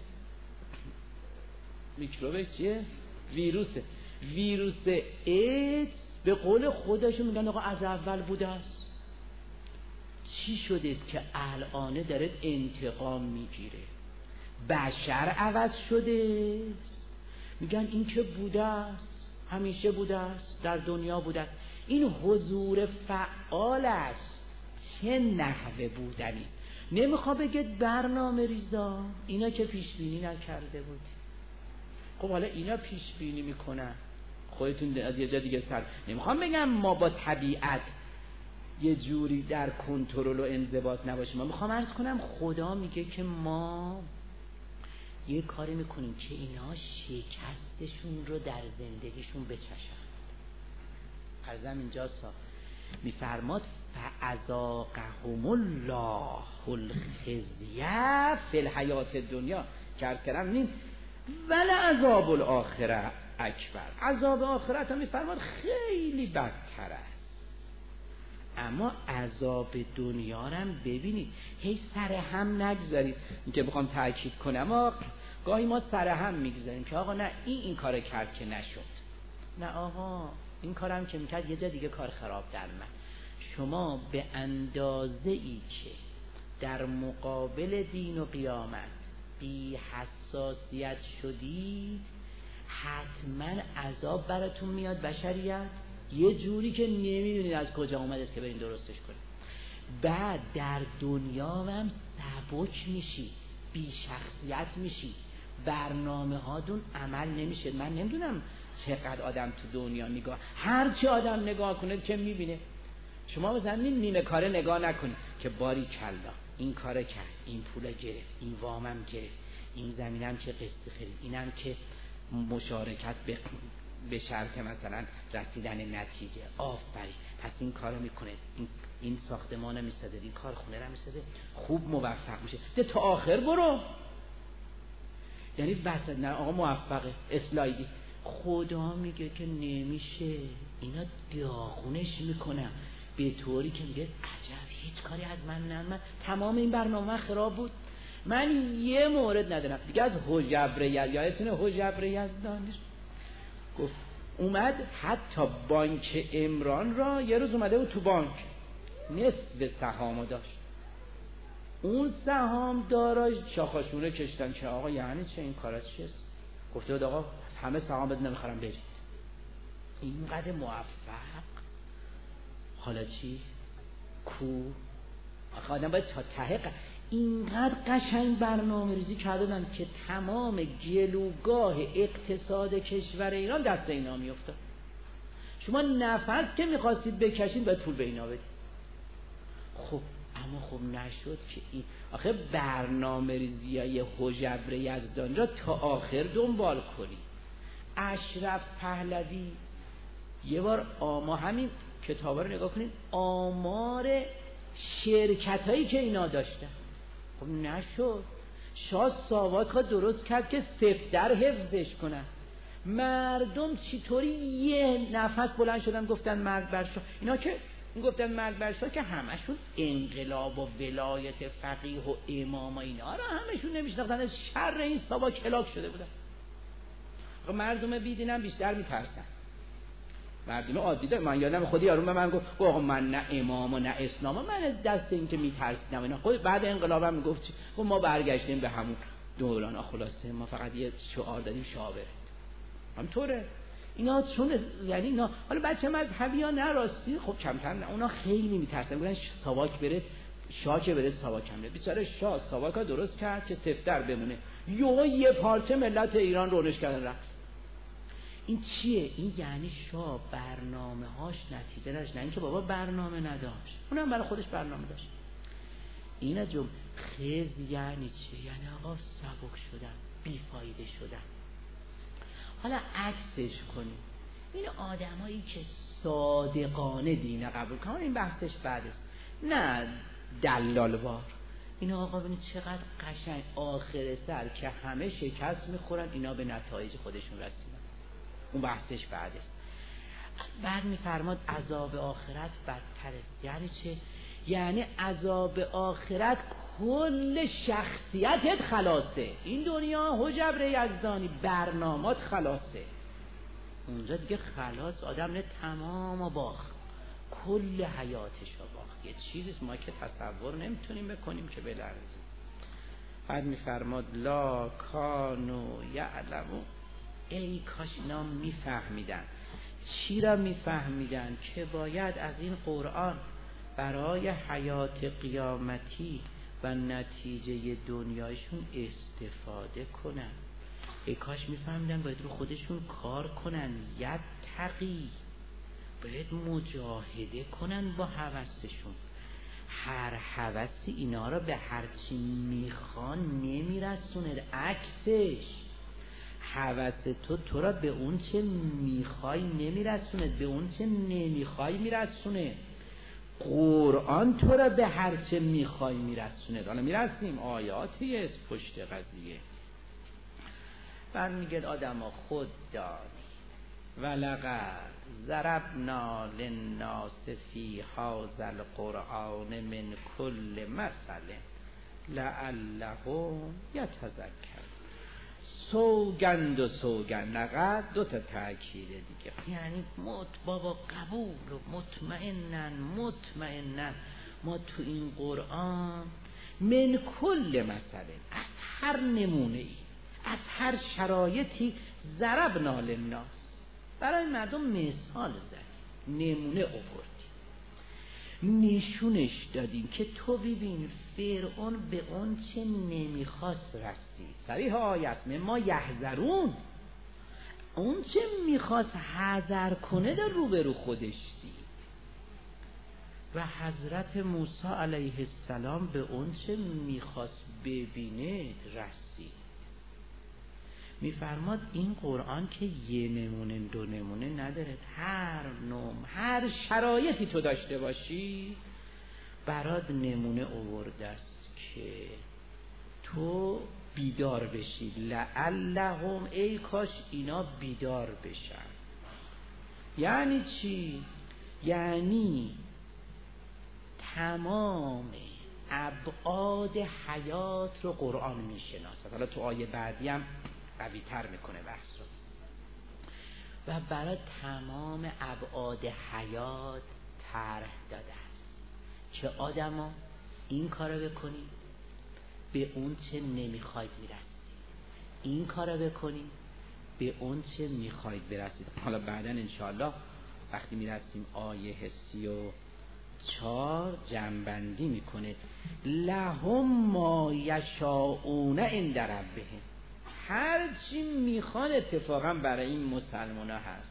میکروبش چیه؟ ویروسه. ویروس ایدز به قول خودشون میگن آقا از اول بوده است. چی شده است که الان داره انتقام میگیره؟ بشر عوض شده است. میگن این که بوده است، همیشه بوده است، در دنیا بوده است. این حضور فعال است، چه نحوه بودنی. نمیخوا بگید برنامه ریزا، اینا که پیش بینی نکرده بود. خب حالا اینا پیش بینی میکنن، خودتون از یه جا دیگه سر. نمیخوام بگم ما با طبیعت یه جوری در کنترل و انضباط نباشیم. من میخوام عرض کنم خدا میگه که ما یه کاری میکنیم که اینا شکستشون رو در زندگیشون بچشن. عرضم اینجا سا میفرماد فَأَذَاقَهُمُ اللَّهُ الْخِزْیَ فِی الْحَیَاةِ الدُّنْیا کرد کردم نیم وَلَعَذَابُ الْآخِرَةِ اکبر. عذاب آخرت هم میفرماد خیلی بدتر است. اما عذاب دنیا هم ببینید هی سر هم نگذارید. این که بخوام تأکید کنم آقا گاهی ما سر هم میگذاریم که آقا نه این این کار کرد که نشد، نه آقا این کارم که میکرد یه جا دیگه کار خراب در من. شما به اندازه ای که در مقابل دین و قیامت بی حساسیت شدید حتما عذاب براتون میاد بشریت، یه جوری که نمیدونید از کجا اومده است که برین درستش کنید. بعد در دنیا هم سبک میشید، بی شخصیت میشید، برنامه هاتون عمل نمیشه. من نمیدونم چقدر آدم تو دنیا نگاه، هر چی آدم نگاه کنه که میبینه. شما به زمین نیمه کاره نگاه نکنید که باری کلا این کاره کرد، این پول گرفت، این وامم گرفت، این زمینم که قسط خرید، اینم که مشارکت به به شرط مثلا رسیدن نتیجه. آفرین، پس این کارو میکنه، این این ساختمانو میسازه، این کارخونه رو میسازه، خوب موفق میشه. ده تا آخر برو. یعنی وسط نه آقا موفقه اسلایدی. خدا میگه که نمیشه، اینا داغونش میکنم به طوری که میگه عجب هیچ کاری از من نمد. تمام این برنامه خراب بود. من یه مورد ندارم دیگه از حجبر یزدانی. حجبر یزدانی گفت اومد حتی بانک عمران را یه روز اومده بود تو بانک نصف سهامو داشت. اون سهام داراش شاخاشونه کشتن که آقا یعنی چه این کارا چیست؟ گفته بود آقا همه سهام بد نمیخرم برید. اینقدر موفق حالا چی؟ کو؟ آخه آدم باید تا ته اینقدر قشنگ برنامه ریزی کردن که تمام گلوگاه اقتصاد کشور ایران دست اینا میفته. شما نفس که میخواستید بکشید باید پول به اینا بدید. خب اما خب نشد که این آخه برنامه ریزی های حجبر یزدان را تا آخر دنبال کنید. اشرف پهلوی یه بار آما همین کتابا رو نگاه کنید، آمار شرکت هایی که اینا داشتن خب نشد. شاه ساواک درست کرد که سفتر حفظش کنن. مردم چطوری یه نفس بلند شدن گفتن مرگ بر شاه. اینا که گفتن مرگ بر شاه که همشون انقلاب و ولایت فقیه و امام و اینا رو همشون نمیشناختن، از شر این ساواک هلاک شده بودن. مردم بیدینم بیشتر میترسن. مردم عادی داره. من یادم خودی یارو به من گفت آقا من نه امام و نه اسلام، من از دست این که میترسیدم اینا. خود بعد انقلابم میگفت چی؟ خب ما برگشتیم به همون دوران. خلاصه ما فقط یه شعار دادیم شاه بره. همطوره اینا چون یعنی اینا حالا بچه مذهبی ها نراستی خب کمتر نه، اونا خیلی میترسن میگن ساواک بره شاه که بره ساواک هم بره. بیچاره شاه ساواک ها درست کرد که سفتر بمونه. یهو یه پارچه ملت ایران رونش کردن رفت. این چیه؟ این یعنی شاه برنامه هاش نتیجه داشت، نه اینکه بابا برنامه نداشت، اونم برای خودش برنامه داشت. اینا جم خز یعنی چی؟ یعنی آقا سبک شدن، بیفایده شدن. حالا عکسش کنیم این آدمایی که صادقانه دین قبول کنن، این بحثش بعدش نه دلالوار. اینا آقا ببینید چقدر قشنگ آخر سر که همه شکست میخورن اینا به نتایج خودشون رسیدن، اون بحثش بعد است. بعد میفرماد عذاب آخرت بدتر است. یعنی چه؟ یعنی عذاب آخرت کل شخصیتت خلاصه. این دنیا حجبر یزدانی برنامات خلاصه، اونجا دیگه خلاص آدم نه تمام و باخت، کل حیاتش رو باخت. یه چیزیست ما که تصور نمیتونیم بکنیم که بلرزیم. بعد میفرماد لا کانو یعلمو، ای کاش اینا میفهمیدن. چی را میفهمیدن؟ که باید از این قرآن برای حیات قیامتی و نتیجه دنیایشون استفاده کنن. ای کاش میفهمیدن باید رو خودشون کار کنن. یتقی باید مجاهده کنن با هوسشون. هر هوسی اینا را به هر چی میخوان نمیرسونه، عکسش هوس تو تو را به اون چه میخوای نمیرسونه، به اون چه نمیخوای میرسونه. قرآن تو را به هر چه میخوای میرسونه. حالا میرسیم آیاتی است پشت قضیه. بعد میگه آدم خود دانی ولقد ضربنا للناس فی هذا القرآن من کل مثل لعلهم یتذکرون. سوگند و سوگند، لقد دو تا تأکیده دیگه، یعنی مت بابا قبول و مطمئنن مطمئنن ما تو این قرآن من کل مثل، از هر نمونه ای، از هر شرایطی، ضربنا للناس، برای مردم مثال زدیم، نمونه آوردیم، نشونش دادیم که تو ببین فرعون به اون چه نمیخواست رسید. صریح آیت ما یحذرون، اون چه میخواست حذر کنه در روبرو خودش دید. و حضرت موسی علیه السلام به اون چه میخواست ببینه رسید. میفرماد این قرآن که یه نمونه دو نمونه نداره، هر نوع هر شرایطی تو داشته باشی برات نمونه آورده است که تو بیدار بشی. لعلهم، ای کاش اینا بیدار بشن. یعنی چی؟ یعنی تمام ابعاد حیات رو قرآن میشناسد. حالا تو آیه بعدی هم قوی تر میکنه بحث رو. و برای تمام ابعاد حیات طرح داده است که آدما این کارو بکنید به اون چه نمیخواید میرسید، این کارو بکنید به اون چه میخواید برسید. حالا بعداً انشاءالله وقتی میرسیم آیه سی و چهار جنبندی میکنه. لهم ما یشاءون عند ربهم، هر چی میخوان اتفاقا برای این مسلمان ها هست.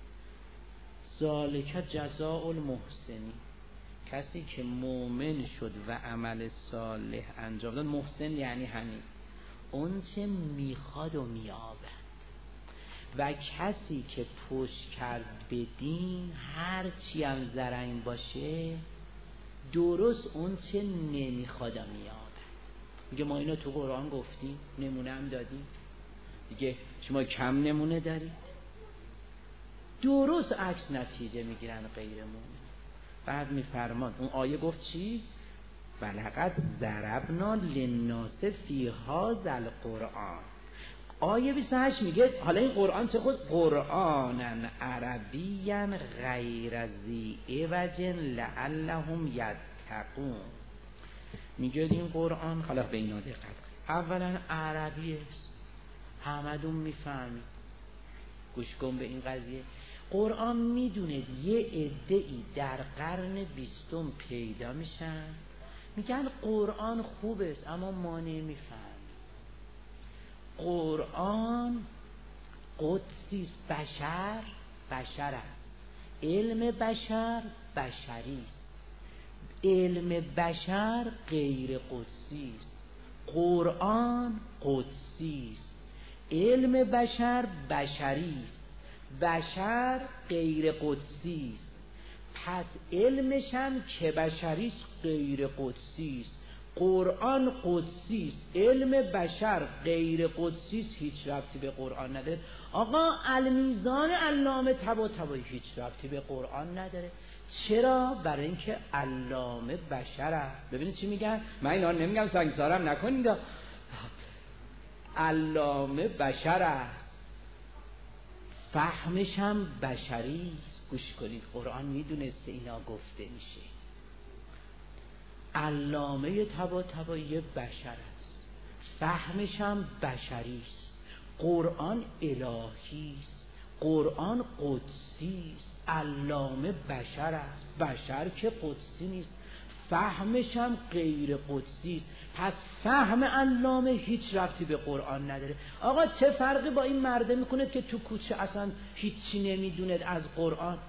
ذالک جزاء المحسنین، کسی که مؤمن شد و عمل صالح انجام داد، محسن یعنی همین اون چه میخواد و میابد. و کسی که پشت کرد به دین، هر چی هم زرنگ باشه درست اون چه نمیخواد و میابد. میگه ما اینو تو قرآن گفتیم، نمونه هم دادیم دیگه، شما کم نمونه دارید؟ درست عکس نتیجه میگیرن غیر مومن. بعد میفرمان اون آیه گفت چی؟ ولقد ضربنا للناس فی هذا القرآن. آیه بیست و هشت میگه حالا این قرآن چه خود؟ قرآنن عربیاً غیر ذی عوج لعلهم یتقون. میگه این قرآن، حالا به اینا دقت کن، اولا عربی است، همدون میفهمید. گوش کن به این قضیه. قرآن میدونه یه عده‌ای در قرن بیستم پیدا میشن میگن قرآن خوب است اما ما نمیفهمیم. قرآن قدسی است، بشر بشر است، علم بشر بشری است، علم بشر غیر قدسی است، قرآن قدسی است، علم بشر بشری است، بشر غیر قدسی است. پس علمش هم که بشری است غیر قدسی است. قرآن قدسی است، علم بشر غیر قدسی است، هیچ ربطی به قرآن نداره. آقا المیزان علامه طباطبایی هیچ ربطی به قرآن نداره. چرا؟ برای اینکه علامه بشر است. ببینید چی میگن؟ من اینا نمیگم سنگسارم نکنید، علامه بشر است، فهمش هم بشری است. گوش کنید، قرآن میدونسته اینا گفته میشه. علامه طباطبایی بشر است، فهمش هم بشری است. قرآن الهی است، قرآن قدسی است، علامه بشر است، بشر که قدسی نیست، فهمش هم غیر قدسی است. پس فهم علامه هیچ ربطی به قرآن نداره. آقا چه فرقی با این مرده میکنه که تو کوچه اصلا هیچی نمیدونه از قرآن؟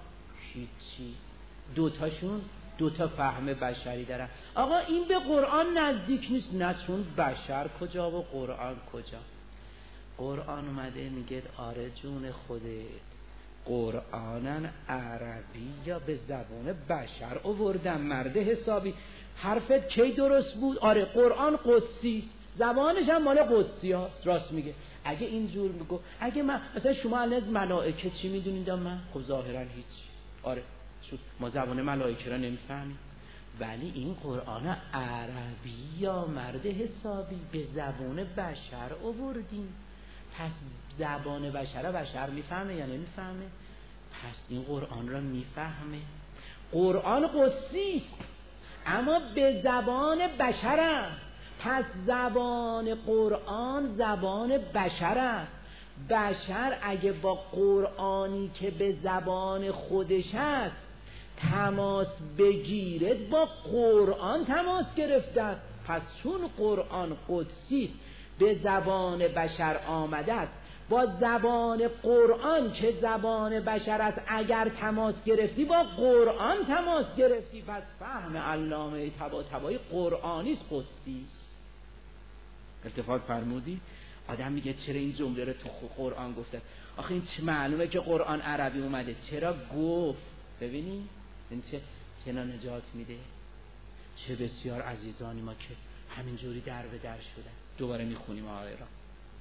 هیچی. دوتاشون دوتا فهم بشری دارن. آقا این به قرآن نزدیک نیست. نه، چون بشر کجا و قرآن کجا. قرآن اومده میگه آره جون خودت، قرآنن عربی یا به زبان بشر آوردم مرد حسابی. حرفت کی درست بود؟ آره قرآن قدسی است، زبانش هم مال قدسی هاست. راست میگه. اگه اینجور میگو، اگه من مثلا شما از ملائکه چی میدونید؟ من خب ظاهرا هیچ. آره ما زبان ملائکه را نمیفهمیم، ولی این قرآن عربی یا مرد حسابی به زبان بشر آوردیم. پس زبان بشر بشر میفهمه یا نمیفهمه؟ پس این قرآن را میفهمه. قرآن قدسی است اما به زبان بشر است. پس زبان قرآن زبان بشر است. بشر اگه با قرآنی که به زبان خودش است تماس بگیره، با قرآن تماس گرفته است. پس چون قرآن قدسی است به زبان بشر آمده است، با زبان قرآن که زبان بشر است اگر تماس گرفتی با قرآن تماس گرفتی. پس فهم علامه طباطبایی قرآنی است، قدسی است. التفات فرمودی؟ آدم میگه چرا این جمله رو تو قرآن گفته؟ آخه این چه معلومه که قرآن عربی اومده، چرا گفت؟ ببینی این چه چنا نجات میده. چه بسیار عزیزانی ما که همینجوری در به در شدن. دوباره میخونیم آیه را.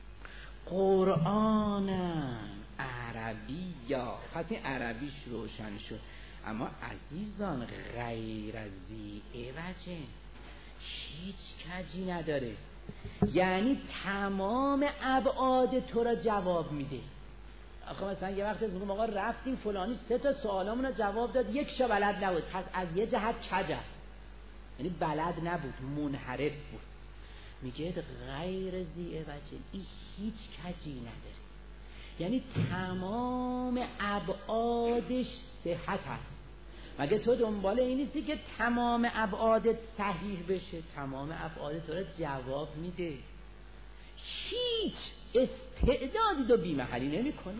قرآن عربی یا پس این عربیش روشن شد. اما عزیزان غیر از ذی عوجه، هیچ کجی نداره. یعنی تمام ابعاد تو را جواب میده. آخه مثلا یه وقت از میگم آقا رفتیم فلانی سه تا سوالامون رو جواب داد، یک شا بلد نبود، پس از یه جهت کج است، یعنی بلد نبود، منحرف بود. میگه غیر ذی عوج، این هیچ کجی نداره. یعنی تمام ابعادش صحت هست. مگه تو دنبال این نیستی که تمام ابعادت صحیح بشه؟ تمام ابعادت رو جواب میده، هیچ استعدادی تو بی‌محلی نمی‌کنه.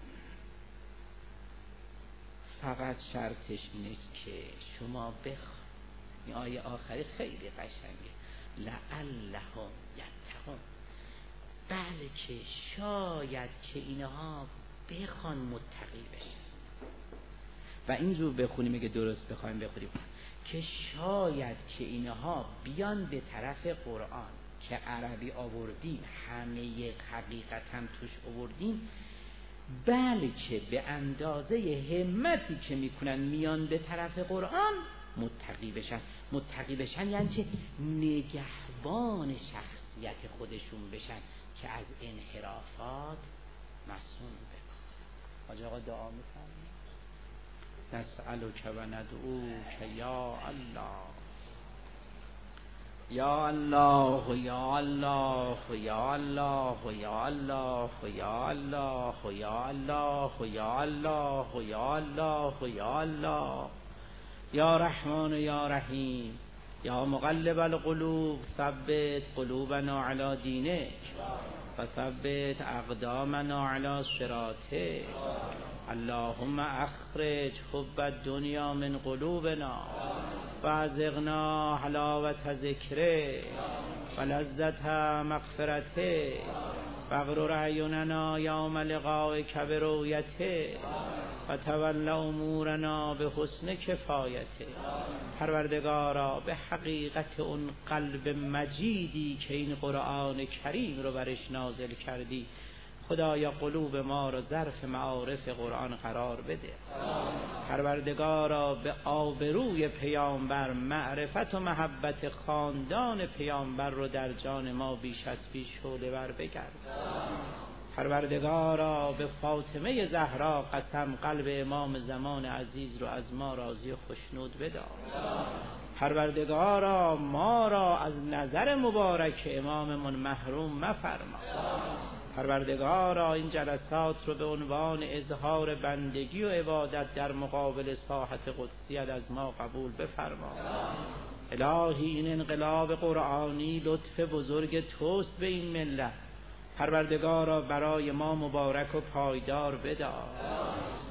فقط شرطش اینست که شما بخوا. این آیه آخری خیلی قشنگه، لعلهم یتقون، بله که شاید که اینها بخوان متقی بشن. و اینجور بخونیم میگه درست بخوایم بخونیم که شاید که اینها بیان به طرف قرآن که عربی آوردیم، همه حقیقت هم توش آوردیم، بلکه به اندازه همتی که میکنن میان به طرف قرآن متقی بشن. متقی بشن یعنی چه؟ نگهبان شخصیت خودشون بشن که از انحرافات مسئول بمانن. حاج آقا دعا میکنم. نسألک و ندعوک یا الله یا الله یا الله یا الله یا الله یا الله یا الله یا الله یا الله یا الله یا رحمان یا رحیم یا مقلب القلوب ثبت قلوبنا علی دینک و ثبت اقدامنا علی صراطک. اللهم اخرج حب الدنیا من قلوبنا و ازغنا حلاوت ذکرک و لذت مغفرتک و اغرر اعیننا یوم لقائک برؤیتک و تول امورنا به حسن کفایتک. پروردگارا به حقیقت اون قلب مجیدی که این قرآن کریم رو برش نازل کردی، خدایا قلوب ما رو ظرف معارف قرآن قرار بده. پروردگارا به آبروی پیامبر معرفت و محبت خاندان پیامبر رو در جان ما بیش از پیش شعله ور بگرد. پروردگارا به فاطمه زهرا قسم قلب امام زمان عزیز رو از ما راضی و خوشنود بدار. پروردگارا ما را از نظر مبارک اماممون محروم مفرما. پروردگارا این جلسات رو به عنوان اظهار بندگی و عبادت در مقابل ساحت قدسیت از ما قبول بفرما. الهی این انقلاب قرآنی لطف بزرگ توست به این ملت. پروردگارا برای ما مبارک و پایدار بدار.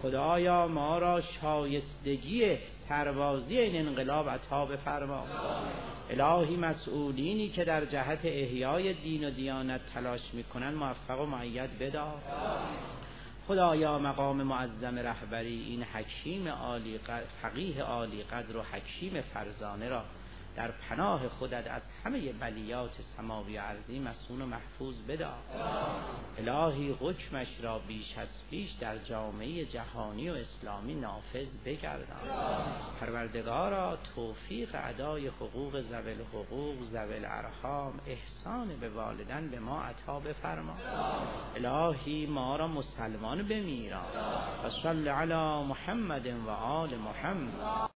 خدایا ما را شایستگی سربازی این انقلاب عطا بفرما. الهی مسئولینی که در جهت احیای دین و دیانت تلاش میکنن موفق و مؤید بدار. خدایا مقام معظم رهبری این حکیم عالی قدر، فقیه عالی قدر و حکیم فرزانه را در پناه خودت از همه بلیات سماوی و ارضی مصون و محفوظ بدار. الهی حکمش را بیش از پیش در جامعه جهانی و اسلامی نافذ بگردان. پروردگارا توفیق ادای حقوق ذوی الحقوق، ذوی الارحام، احسان به والدین به ما عطا بفرما. الهی ما را مسلمان بمیران. و صل علی محمد و آل محمد.